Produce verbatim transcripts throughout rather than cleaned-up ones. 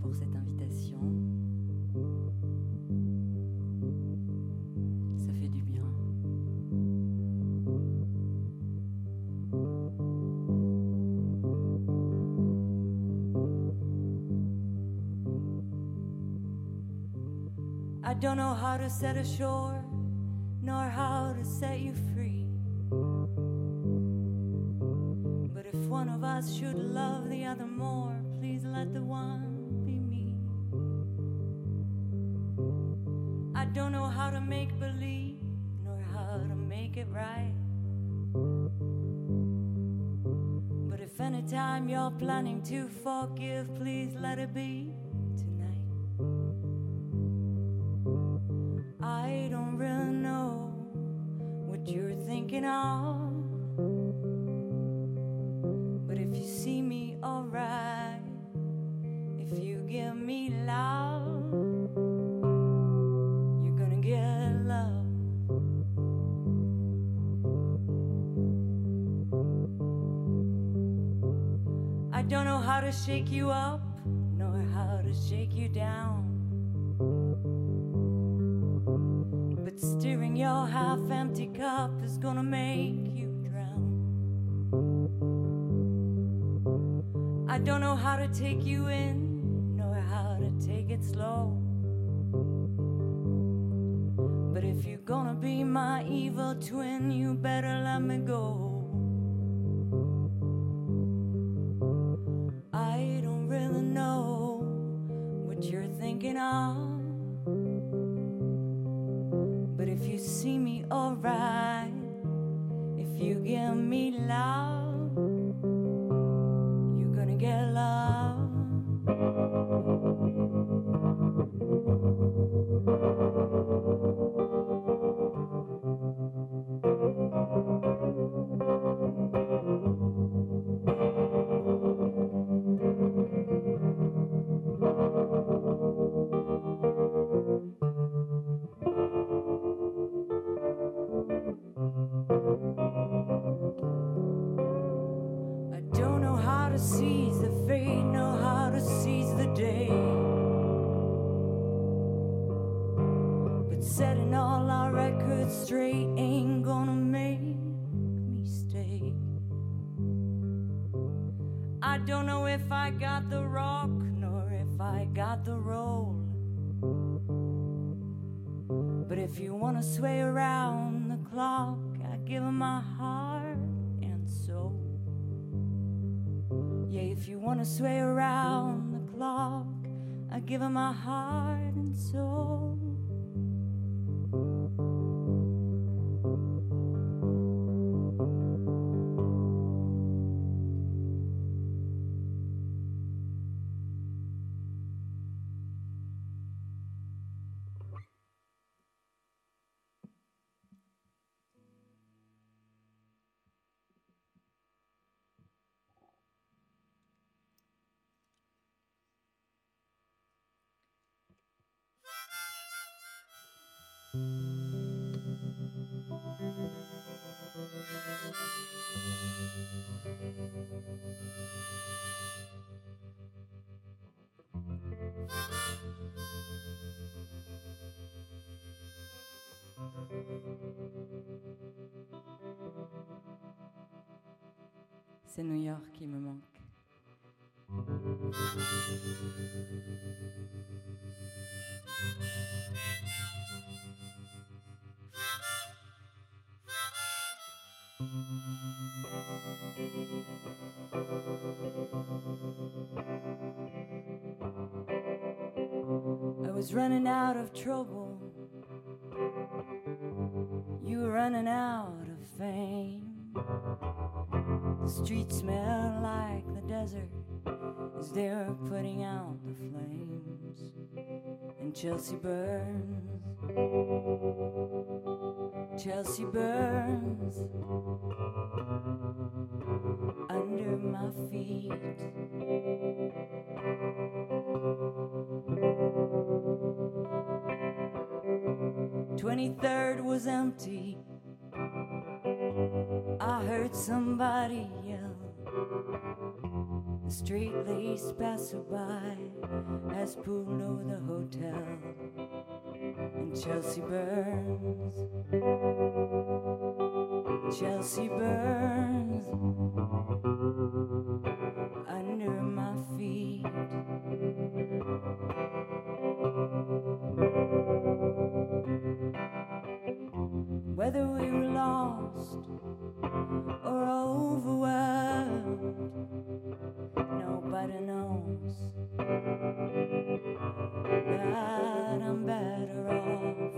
pour cette invitation. Ça fait du bien. I don't know how to set ashore, nor how to set you free. But if one of us should love the other more, please let the one be me. I don't know how to make believe, nor how to make it right. But if anytime you're planning to forgive, please let it be tonight. I don't really know what you're thinking of, but if you see me alright, if you give me love, you're gonna get love. I don't know how to shake you up, nor how to shake you down, but stirring your half-empty cup is gonna make you drown. I don't know how to take you in, nor how to take it slow, but if you're gonna be my evil twin, you better let me go. I don't really know what you're thinking of, but if you see me alright, if you give me love, you're gonna get love. Seize the fate, know how to seize the day, but setting all our records straight ain't gonna make me stay. I don't know if I got the rock, nor if I got the roll, but if you wanna sway around the clock, I give 'em my heart and soul. Yeah, if you wanna sway around the clock, I give 'em my heart and soul. C'est New York qui me manque. I was running out of trouble, you were running out of fame. The streets smell like the desert as they're putting out the flames, and Chelsea burns, Chelsea burns under my feet. twenty-third was empty, I heard somebody yell, The straight-laced passerby has pulled over the hotel, and Chelsea burns, Chelsea burns under my feet. Whether we were lost or overwhelmed, nobody knows that I'm better off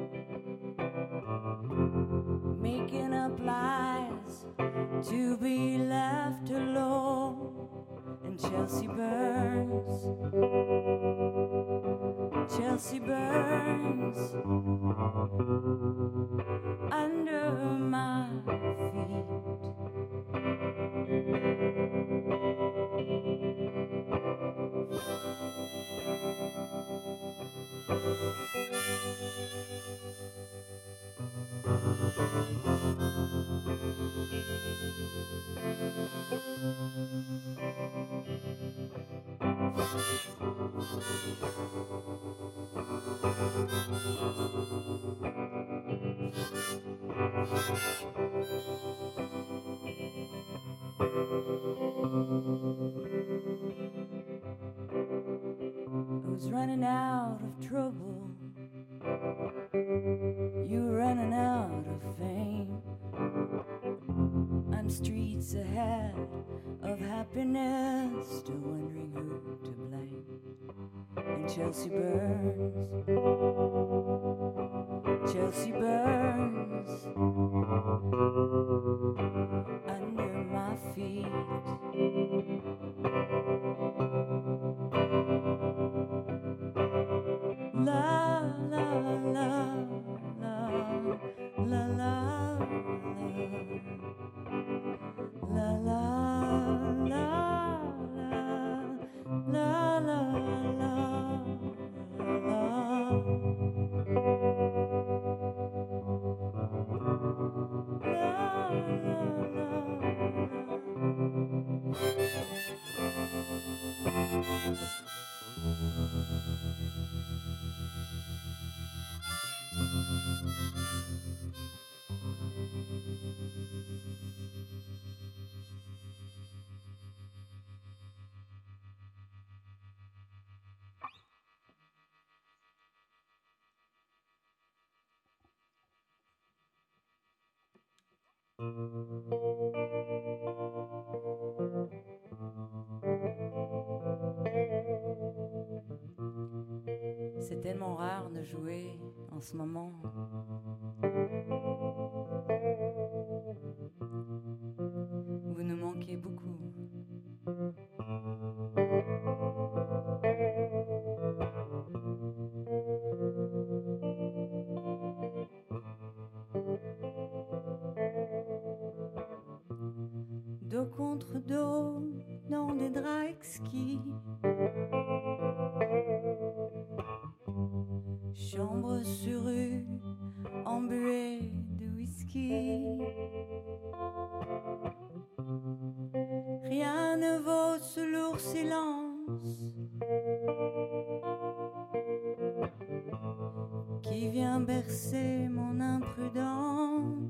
making up lies to be left alone. And Chelsea burns, Chelsea burns under my feet. I was running out of trouble, you were running out of fame. I'm streets ahead of happiness, still wondering who to blame. And Chelsea burns, Chelsea burns under my feet. La la la la la la la la la la la la C'est tellement rare de jouer en ce moment. Vous nous manquez beaucoup. Dos contre dos dans des draps exquis, chambre sur rue embuée de whisky. Rien ne vaut ce lourd silence qui vient bercer mon imprudence.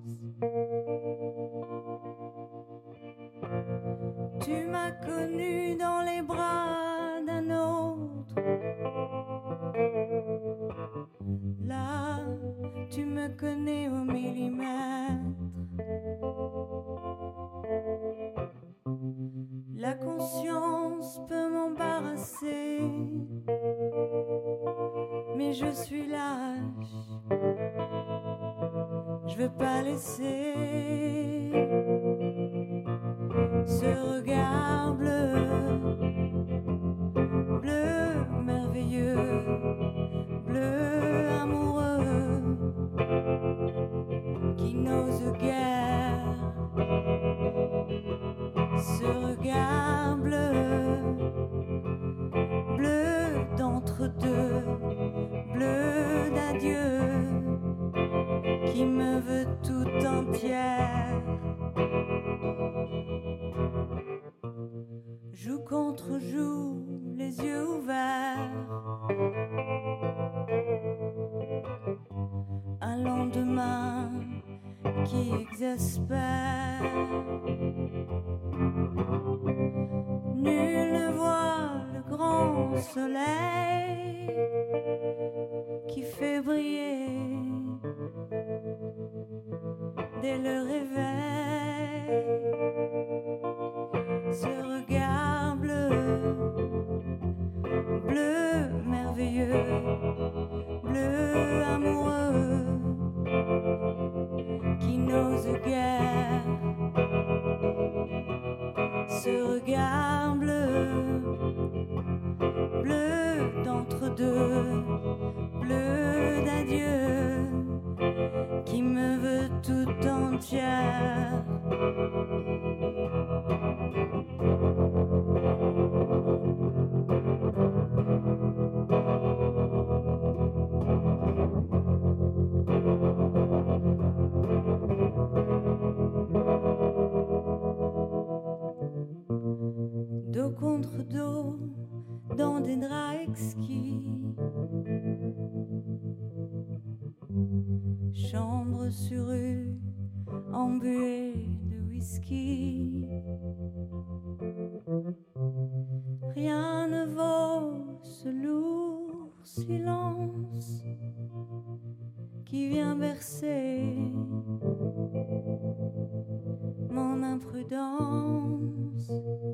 Tu m'as connu dans les bras d'un autre. Là, tu me connais au millimètre. La conscience peut m'embarrasser, mais je suis lâche. Je veux pas laisser ce regard bleu, bleu merveilleux, bleu amoureux, qui n'ose guère. Ce regard bleu, bleu d'entre-deux, bleu d'adieu, qui me veut tout entière. joue contre joue, les yeux ouverts. Un lendemain qui exaspère. Nul ne voit le grand soleil qui fait briller dès le réveil ce regard bleu, bleu merveilleux, bleu amoureux qui n'ose guère. Ce regard bleu, bleu d'entre-deux, bleu d'adieu, qui me veut tout entière. Dos contre dos, dans des draps exquis, chambre sur rue, embuée de whisky. Rien ne vaut ce lourd silence qui vient bercer mon imprudence.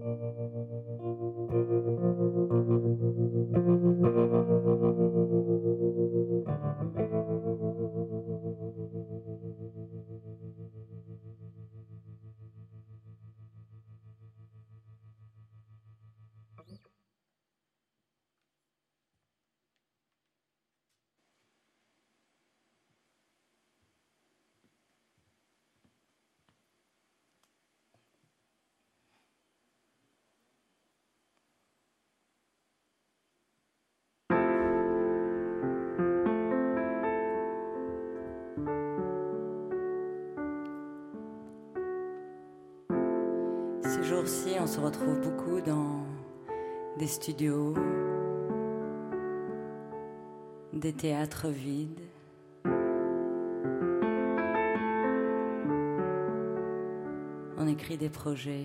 Ces jours-ci, on se retrouve beaucoup dans des studios, des théâtres vides. On écrit des projets,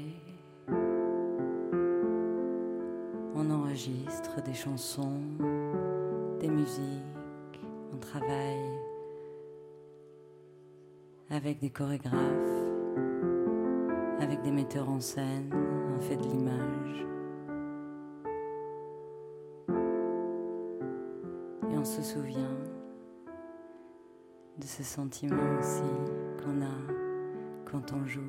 on enregistre des chansons, des musiques, on travaille avec des chorégraphes, avec des metteurs en scène, on fait de l'image. Et on se souvient de ce sentiment aussi qu'on a quand on joue.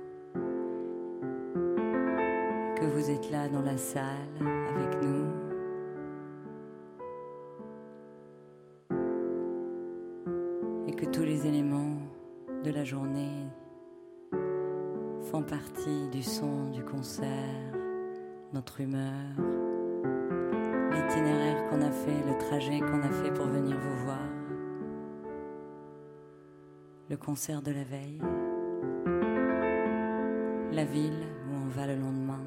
Que vous êtes là dans la salle avec nous. Et que tous les éléments de la journée font partie du son du concert, notre humeur, l'itinéraire qu'on a fait, le trajet qu'on a fait pour venir vous voir, le concert de la veille, la ville où on va le lendemain.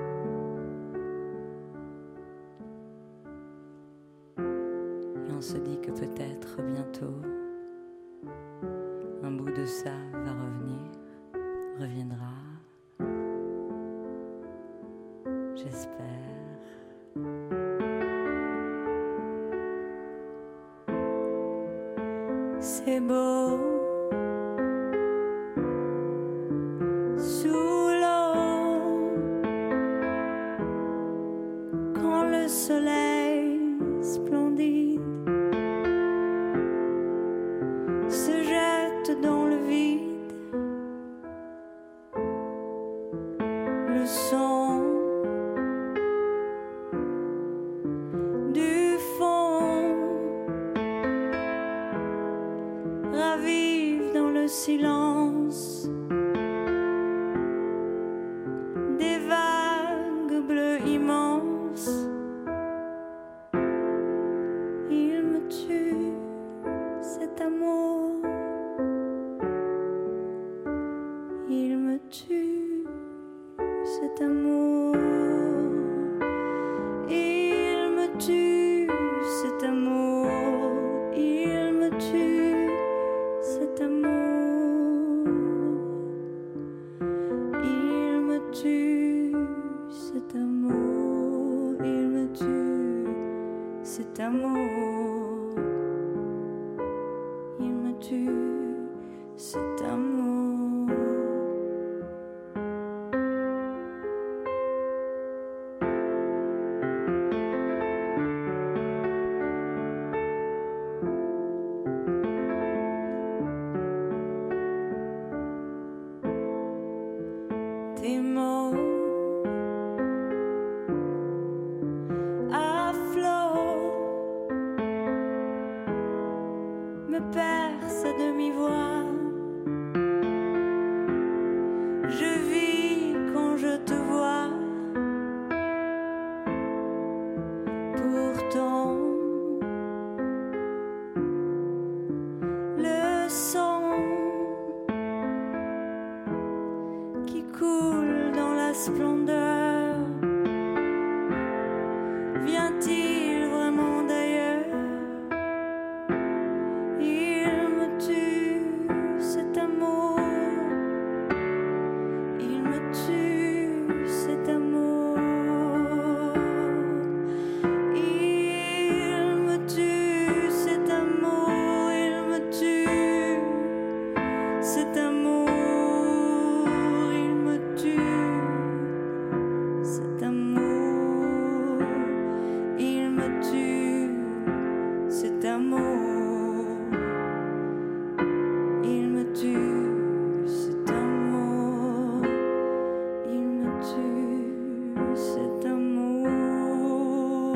Et on se dit que peut-être bientôt, un bout de ça va revenir. Reviendra, j'espère. C'est beau sous l'eau quand le soleil splendide se jette dans le vide. Le son du fond ravive dans le silence des vagues bleues immenses cet amour, il me tue, cet amour. Tes mots à flot me percent à demi-voix. Je vis quand je te vois. Pourtant, le sang qui coule dans la splendeur vient-il vraiment d'ailleurs? Il me tue, cet amour. Il me tue, cet amour. Il me tue, cet amour. Il me tue, cet amour. Il me tue, cet amour. Il me tue, cet amour. Il me tue, cet amour. Il me tue, cet amour.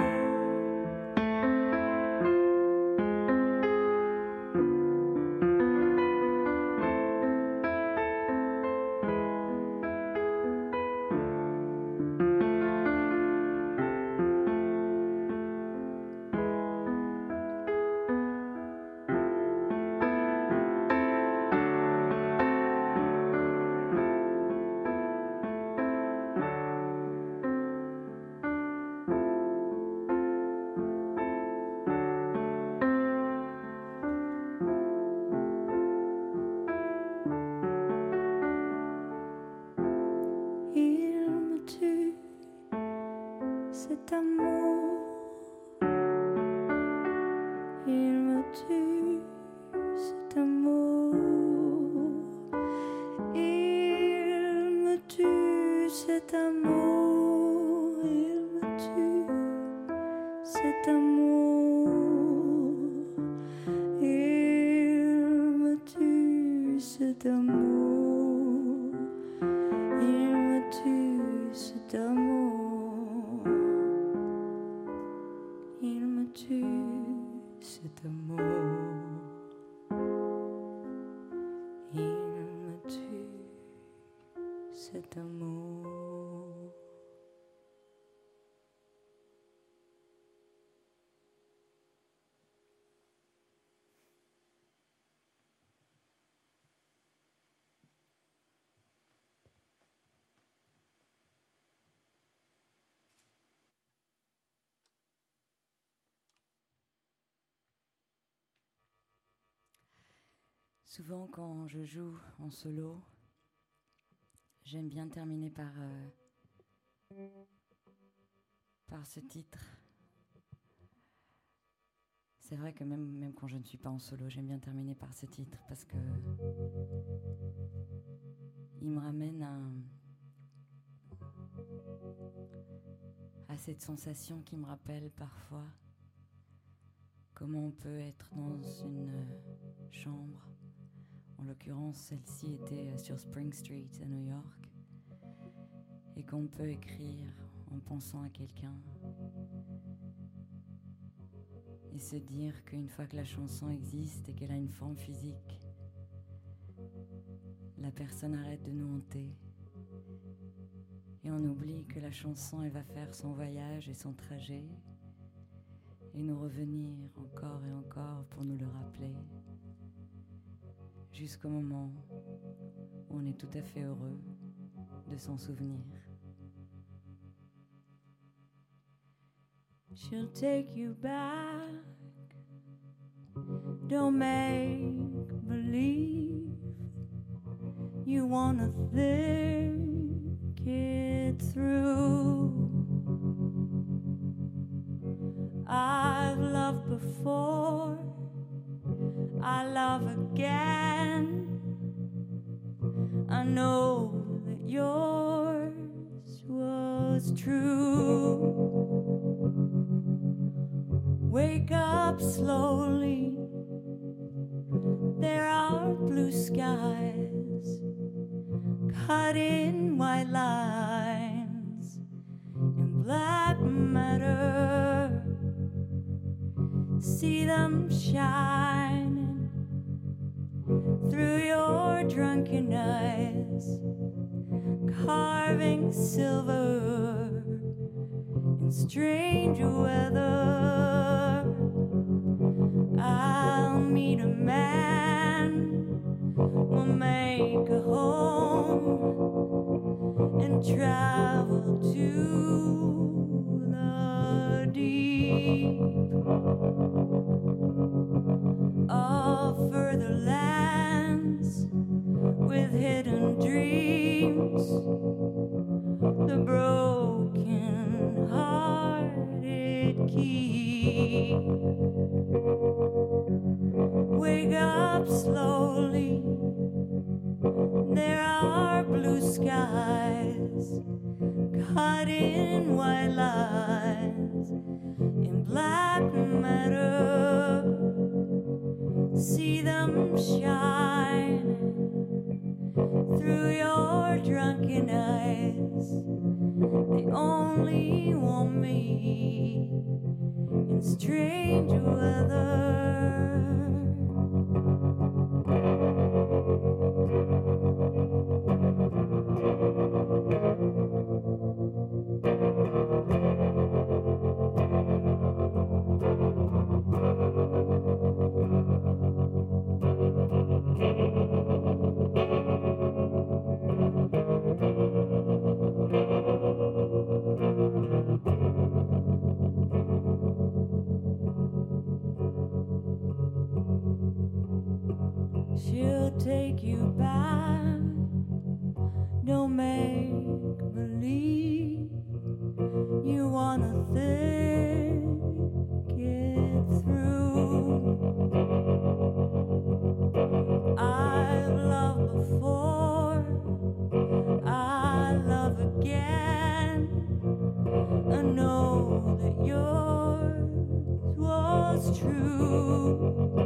Il me tue, cet amour. Il me tue, cet amour. Il me tue, cet amour. Il me tue, cet amour. Il me tue, cet amour. Il me tue, cet amour. Il me tue, cet amour. Il me tue, cet amour. Souvent quand je joue en solo, j'aime bien terminer par, euh, par ce titre. C'est vrai que même, même quand je ne suis pas en solo, j'aime bien terminer par ce titre parce que il me ramène à, à cette sensation qui me rappelle parfois comment on peut être dans une chambre. En l'occurrence, celle-ci était sur Spring Street à New York, et qu'on peut écrire en pensant à quelqu'un et se dire qu'une fois que la chanson existe et qu'elle a une forme physique, la personne arrête de nous hanter et on oublie que la chanson, elle va faire son voyage et son trajet et nous revenir encore et encore pour nous le rappeler, jusqu'au moment où on est tout à fait heureux de s'en souvenir. She'll take you back. Don't make believe you wanna think it through. I've loved loved before, I love again. I know that yours was true. Wake up slowly, there are blue skies cut in white lines in black matter. See them shining through your drunken eyes, carving silver in strange weather. I'll meet a man, we'll make a home and travel to the deep of further lands with hidden dreams, the broken hearted keep. Wake up slowly, there are blue skies cut in white lines in black matter. See them shine through your drunken eyes. They only want me in strange weather. She'll take you back, don't make believe you wanna think it through. I've loved before, I love again. I know that yours was true.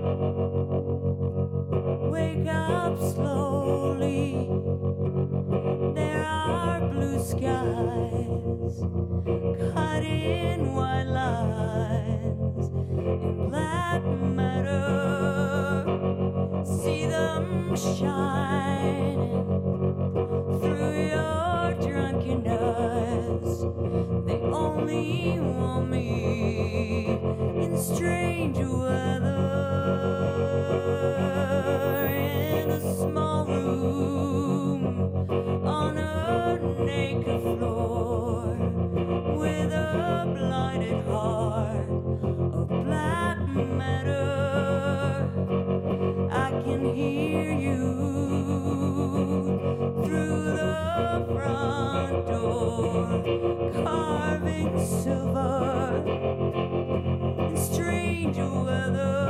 Wake up slowly, there are blue skies cut in white lines in black matter. See them shining through your drunken eyes. They only want me in strange weather. In a small room on a naked floor with a blinded heart of black matter. I can hear you through the front door, carving silver in strange weather.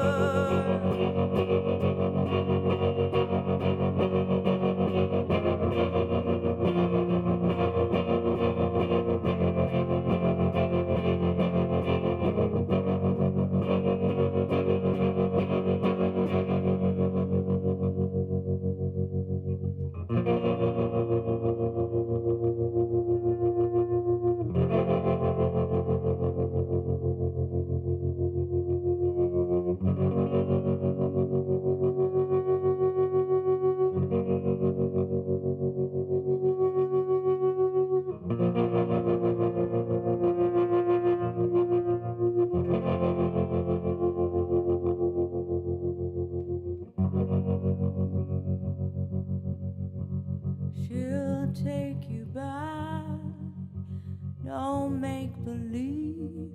She'll take you back, don't make believe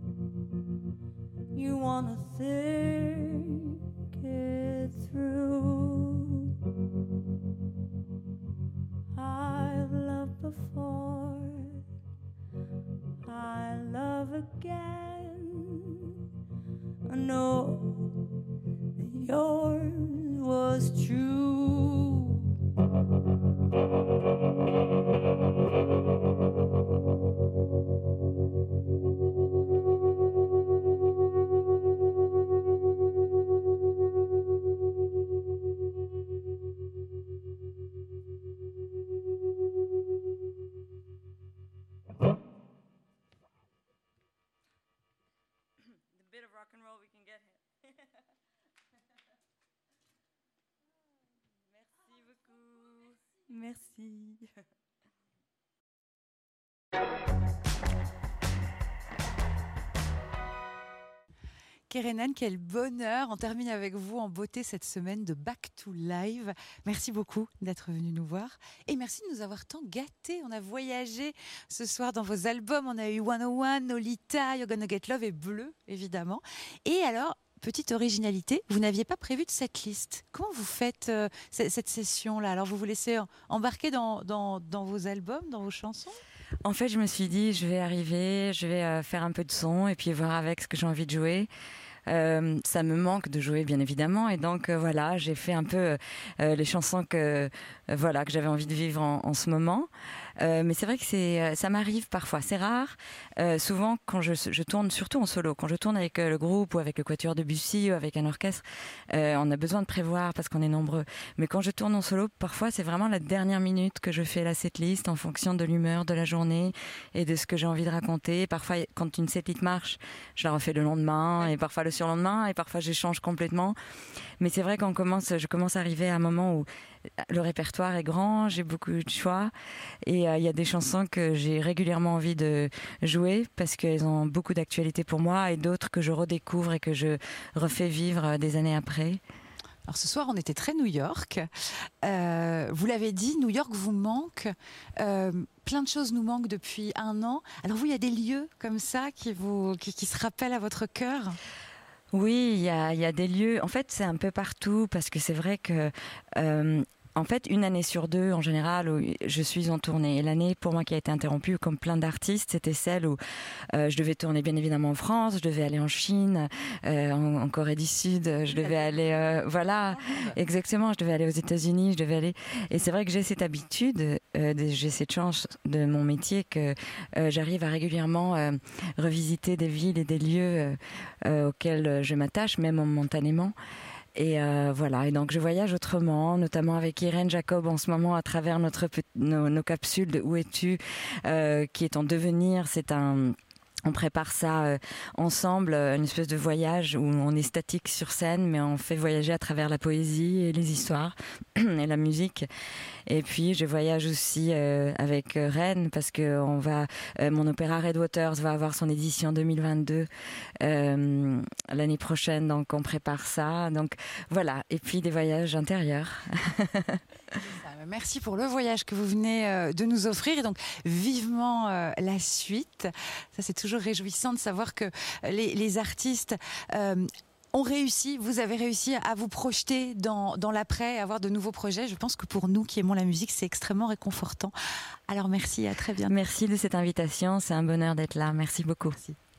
you wanna think it through. I've loved before, I love again. I know that yours was true. The bit of rock and roll we can get here. Merci beaucoup. Merci. Kerenan, quel bonheur. On termine avec vous en beauté cette semaine de Back to Live. Merci beaucoup d'être venu nous voir. Et merci de nous avoir tant gâtés. On a voyagé ce soir dans vos albums. On a eu cent un, Lolita, You're Gonna Get Love et Bleu, évidemment. Et alors, petite originalité, vous n'aviez pas prévu de cette liste. Comment vous faites euh, cette session-là? Alors, vous vous laissez embarquer dans, dans, dans vos albums, dans vos chansons? En fait, je me suis dit, je vais arriver, je vais euh, faire un peu de son et puis voir avec ce que j'ai envie de jouer. Euh, ça me manque de jouer, bien évidemment, et donc euh, voilà, j'ai fait un peu euh, les chansons que euh, voilà que j'avais envie de vivre en, en ce moment. Euh, mais c'est vrai que c'est, ça m'arrive parfois, c'est rare. Euh, souvent, quand je, je tourne, surtout en solo, quand je tourne avec le groupe ou avec le Quatuor Debussy ou avec un orchestre, euh, on a besoin de prévoir parce qu'on est nombreux. Mais quand je tourne en solo, parfois c'est vraiment la dernière minute que je fais la setlist en fonction de l'humeur de la journée et de ce que j'ai envie de raconter. Parfois, quand une setlist marche, je la refais le lendemain et parfois le surlendemain et parfois j'échange complètement. Mais c'est vrai qu'on commence, je commence à arriver à un moment où le répertoire est grand, j'ai beaucoup de choix et il euh, y a des chansons que j'ai régulièrement envie de jouer parce qu'elles ont beaucoup d'actualité pour moi et d'autres que je redécouvre et que je refais vivre des années après. Alors ce soir, on était très New York. Euh, vous l'avez dit, New York vous manque. Euh, plein de choses nous manquent depuis un an. Alors vous, il y a des lieux comme ça qui, vous, qui, qui se rappellent à votre cœur? Oui, il y a, y a des lieux. En fait, c'est un peu partout parce que c'est vrai que... Euh, En fait, une année sur deux, en général, où je suis en tournée. Et l'année, pour moi, qui a été interrompue, comme plein d'artistes, c'était celle où euh, je devais tourner, bien évidemment, en France, je devais aller en Chine, euh, en, en Corée du Sud, je devais aller... Euh, voilà, exactement, je devais aller aux États-Unis, je devais aller... Et c'est vrai que j'ai cette habitude, euh, de, j'ai cette chance de mon métier que euh, j'arrive à régulièrement euh, revisiter des villes et des lieux euh, euh, auxquels je m'attache, même momentanément. Et euh, voilà, et donc je voyage autrement, notamment avec Irène Jacob en ce moment à travers notre, nos, nos capsules de Où es-tu, euh, qui est en devenir. C'est un... On prépare ça euh, ensemble, une espèce de voyage où on est statique sur scène, mais on fait voyager à travers la poésie et les histoires et la musique. Et puis je voyage aussi euh, avec euh, Rennes parce que on va, euh, mon opéra Red Waters va avoir son édition deux mille vingt-deux euh, l'année prochaine, donc on prépare ça. Donc voilà, et puis des voyages intérieurs. Merci pour le voyage que vous venez de nous offrir et donc vivement euh, la suite. Ça, c'est toujours réjouissant de savoir que les, les artistes euh, ont réussi, vous avez réussi à vous projeter dans, dans l'après, à avoir de nouveaux projets. Je pense que pour nous qui aimons la musique, c'est extrêmement réconfortant. Alors merci, à très bientôt. Merci de cette invitation, c'est un bonheur d'être là. Merci beaucoup. Merci.